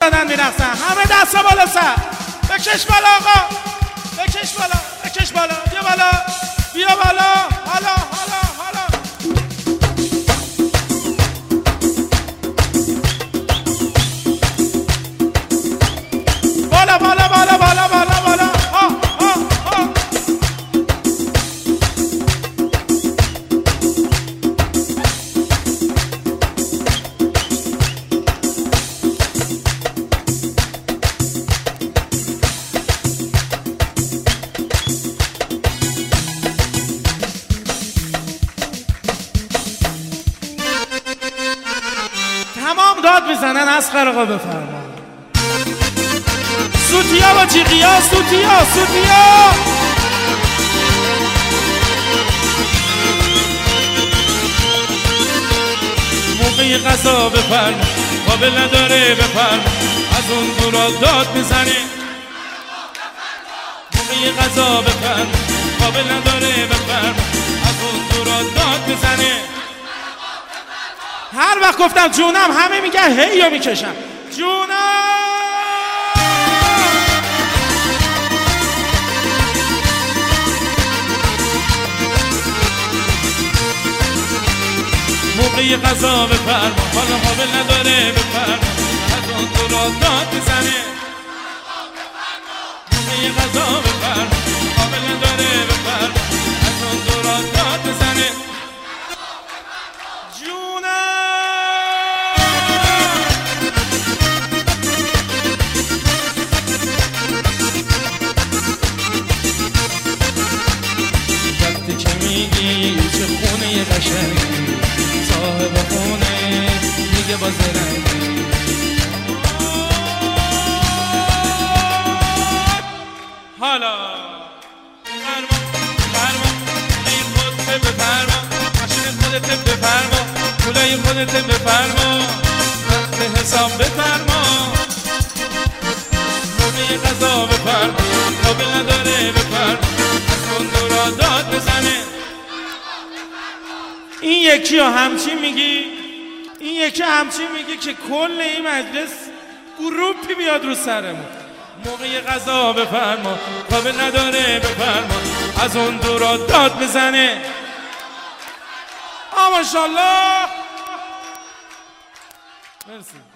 دادن میرقصن. همه دستا بالا سر، بکش بالا آقا، بکش بالا، بکش بالا، بیا بالا، بیا بالا. حالا حالا حالا بالا بالا بالا بالا بالا بالا. ها ها ها. تمام داد میزنن. اصغر آقا بفرما. سوتیا با جیغیا، سوتیا سوتیا. موقع غذا بفرما، قابل نداره بفرما، از اون دورا داد میزنی. موقع غذا بفرما، قابل نداره بفرما، از اون دورا داد میزنی. هر وقت گفتم جونم همه میگن هیو میکشم. جونم موقعی غذا بفرما، حالا قابل نداره بفرما، از اون تو را داد بزنه. موقعی غذا بفرما، قابل نداره بفرما، از اون تو را داد بزنه. وقتی که میگی چه خونه قشنگی، صاحب خونه میگه باز رنگی. حالا فرما فرما، این خودت بفرما، ماشین خودت بفرما، پولای خودت بفرما، وقت حساب بفرما. موقع غذا بفرما، قابل نداره بفرما، از اون دورا داد بزنه. این یکی ها همچین میگی، این یکی همچین میگی که کل این مجلس گروپی بیاد رو سرمون. موقع غذا بفرما، قابل نداره بفرما، از اون دورا داد بزنه. ماشاءالله. مرسی.